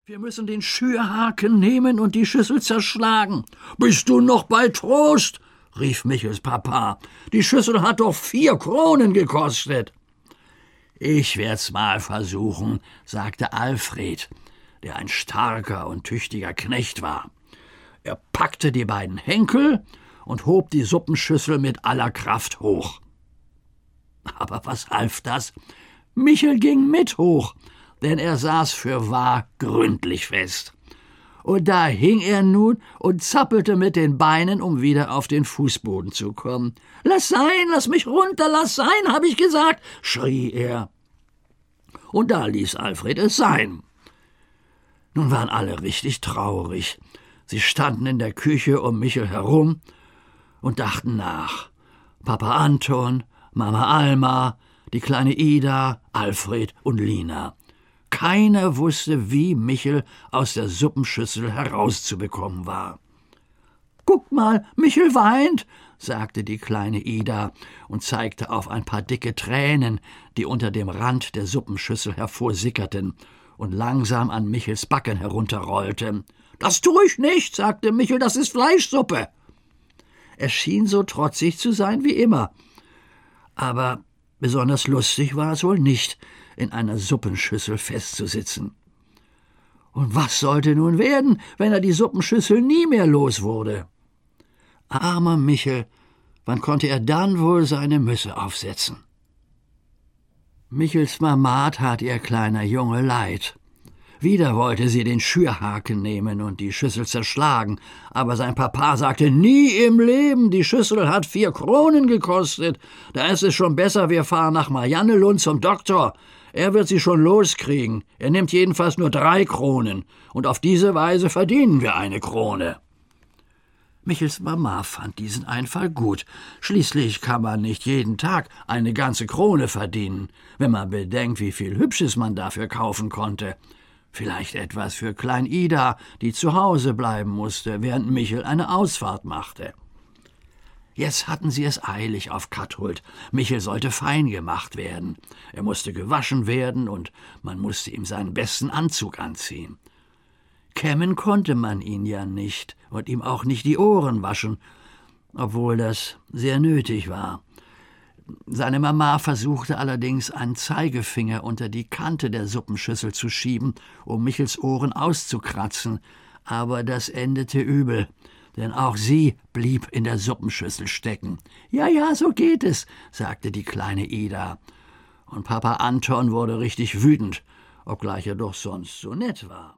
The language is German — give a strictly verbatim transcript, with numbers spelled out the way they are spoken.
Wir müssen den Schürhaken nehmen und die Schüssel zerschlagen. »Bist du noch bei Trost?« rief Michels Papa. »Die Schüssel hat doch vier Kronen gekostet.« »Ich werd's mal versuchen«, sagte Alfred, der ein starker und tüchtiger Knecht war. Er packte die beiden Henkel und hob die Suppenschüssel mit aller Kraft hoch. Aber was half das? Michel ging mit hoch, denn er saß fürwahr gründlich fest. Und da hing er nun und zappelte mit den Beinen, um wieder auf den Fußboden zu kommen. »Lass sein, lass mich runter, lass sein, hab ich gesagt«, schrie er. Und da ließ Alfred es sein. Nun waren alle richtig traurig. Sie standen in der Küche um Michel herum und dachten nach. Papa Anton, Mama Alma, die kleine Ida, Alfred und Lina. Keiner wusste, wie Michel aus der Suppenschüssel herauszubekommen war. »Guck mal, Michel weint«, sagte die kleine Ida und zeigte auf ein paar dicke Tränen, die unter dem Rand der Suppenschüssel hervorsickerten und langsam an Michels Backen herunterrollten. »Das tue ich nicht«, sagte Michel, »das ist Fleischsuppe.« Er schien so trotzig zu sein wie immer. Aber besonders lustig war es wohl nicht, in einer Suppenschüssel festzusitzen. Und was sollte nun werden, wenn er die Suppenschüssel nie mehr los wurde? Armer Michel, wann konnte er dann wohl seine Mütze aufsetzen? Michels Mama tat ihr kleiner Junge leid. Wieder wollte sie den Schürhaken nehmen und die Schüssel zerschlagen, aber sein Papa sagte, nie im Leben, die Schüssel hat vier Kronen gekostet. Da ist es schon besser, wir fahren nach Mariannelund zum Doktor. Er wird sie schon loskriegen. Er nimmt jedenfalls nur drei Kronen, und auf diese Weise verdienen wir eine Krone. Michels Mama fand diesen Einfall gut. Schließlich kann man nicht jeden Tag eine ganze Krone verdienen, wenn man bedenkt, wie viel Hübsches man dafür kaufen konnte. Vielleicht etwas für Klein Ida, die zu Hause bleiben musste, während Michel eine Ausfahrt machte. Jetzt hatten sie es eilig auf Kathult. Michel sollte fein gemacht werden. Er musste gewaschen werden, und man musste ihm seinen besten Anzug anziehen. Kämmen konnte man ihn ja nicht und ihm auch nicht die Ohren waschen, obwohl das sehr nötig war. Seine Mama versuchte allerdings, einen Zeigefinger unter die Kante der Suppenschüssel zu schieben, um Michels Ohren auszukratzen, aber das endete übel, denn auch sie blieb in der Suppenschüssel stecken. »Ja, ja, so geht es«, sagte die kleine Ida. Und Papa Anton wurde richtig wütend, obgleich er doch sonst so nett war.